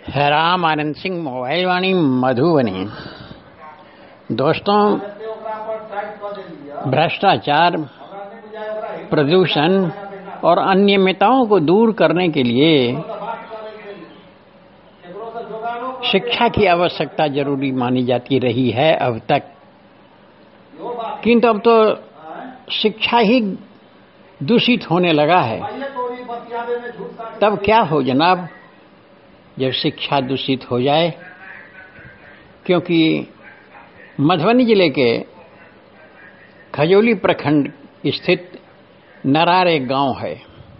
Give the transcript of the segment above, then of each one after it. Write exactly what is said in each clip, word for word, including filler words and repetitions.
है राम आनंद सिंह मोबाइल वाणी मधुबनी। दोस्तों, भ्रष्टाचार, प्रदूषण और अनियमितताओं को दूर करने के लिए शिक्षा की आवश्यकता जरूरी मानी जाती रही है अब तक, किंतु अब तो शिक्षा ही दूषित होने लगा है। तब क्या हो जनाब जब शिक्षा दूषित हो जाए? क्योंकि मधुबनी जिले के खजौली प्रखंड स्थित नरार एक गांव है,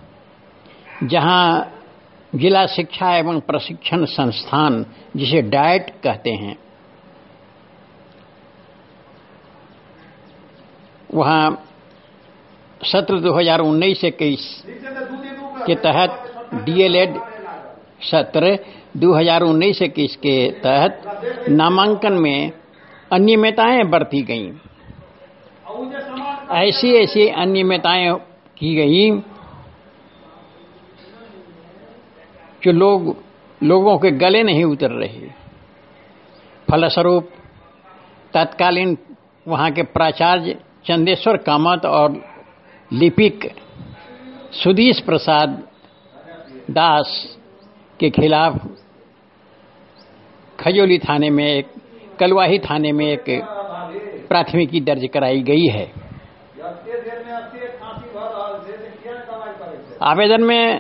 जहां जिला शिक्षा एवं प्रशिक्षण संस्थान, जिसे डाइट कहते हैं, वहां सत्र दो हज़ार उन्नीस इक्कीस के तहत डीएलएड सत्र दो हज़ार उन्नीस इक्कीस के तहत नामांकन में अनियमितताएं बरती गईं। ऐसी ऐसी अनियमितताएं की गई जो लोग लोगों के गले नहीं उतर रही। फलस्वरूप तत्कालीन वहां के प्राचार्य चंदेश्वर कामत और लिपिक सुधीश प्रसाद दास के खिलाफ खजौली थाने में एक कलवाही थाने में एक प्राथमिकी दर्ज कराई गई है। आवेदन में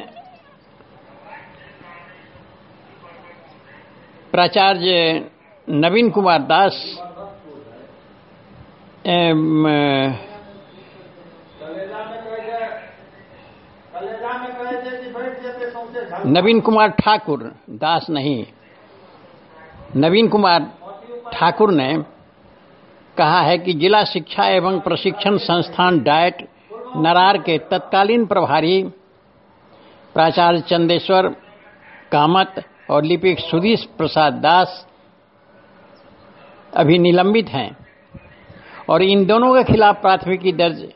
प्राचार्य नवीन कुमार दास नवीन कुमार ठाकुर दास नहीं नवीन कुमार ठाकुर ने कहा है कि जिला शिक्षा एवं प्रशिक्षण संस्थान डाइट नरार के तत्कालीन प्रभारी प्राचार्य चंदेश्वर कामत और लिपिक सुधीश प्रसाद दास अभी निलंबित हैं और इन दोनों के खिलाफ प्राथमिकी दर्ज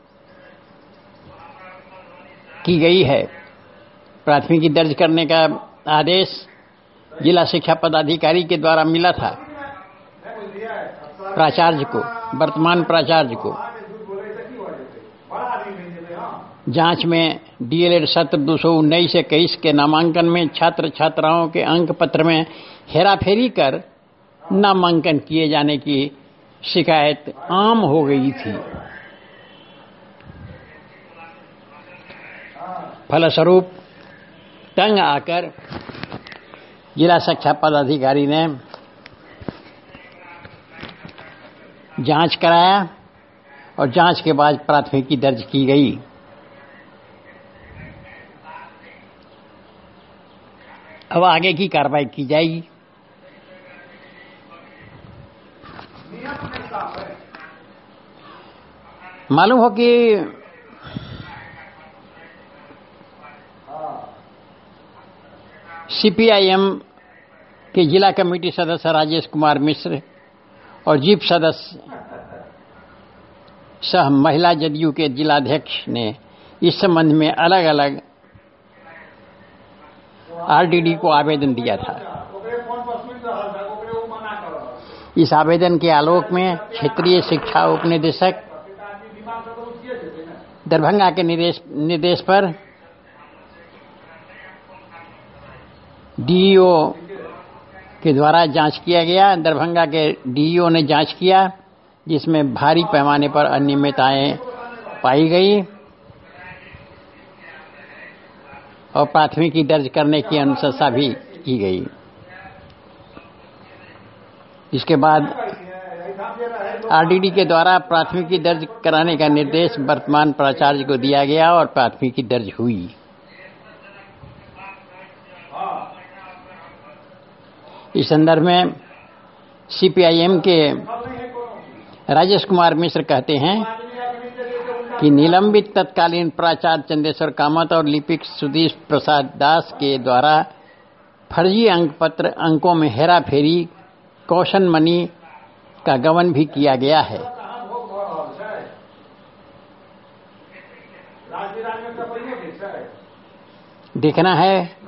की गई है। प्राथमिकी दर्ज करने का आदेश जिला शिक्षा पदाधिकारी के द्वारा मिला था प्राचार्य को, वर्तमान प्राचार्य को। जांच में डीएलएड सत्र दो सौ उन्नीस इक्कीस के नामांकन में छात्र छात्राओं के अंक पत्र में हेराफेरी कर नामांकन किए जाने की शिकायत आम हो गई थी। फलस्वरूप तंग आकर जिला शिक्षा पदाधिकारी ने जांच कराया और जांच के बाद प्राथमिकी दर्ज की गई। अब आगे की कार्रवाई की जाएगी। मालूम हो कि सीपीआईएम के जिला कमेटी सदस्य राजेश कुमार मिश्र और जीप सदस्य सह महिला जदयू के जिलाध्यक्ष ने इस संबंध में अलग अलग आरडीडी को आवेदन दिया था। इस आवेदन के आलोक में क्षेत्रीय शिक्षा उपनिदेशक दरभंगा के निर्देश निर्देश पर डीईओ के द्वारा जांच किया गया। दरभंगा के डीईओ ने जांच किया, जिसमें भारी पैमाने पर अनियमितताएं पाई गई और प्राथमिकी दर्ज करने की अनुशंसा भी की गई। इसके बाद आरडीडी के द्वारा प्राथमिकी दर्ज कराने का निर्देश वर्तमान प्राचार्य को दिया गया और प्राथमिकी दर्ज हुई। इस संदर्भ में सीपीआईएम के राजेश कुमार मिश्र कहते हैं कि निलंबित तत्कालीन प्राचार्य चंदेश्वर कामत और लिपिक सुधीश प्रसाद दास के द्वारा फर्जी अंक पत्र अंकों में हेरा फेरी, कौशन मनी का गबन भी किया गया है। देखना है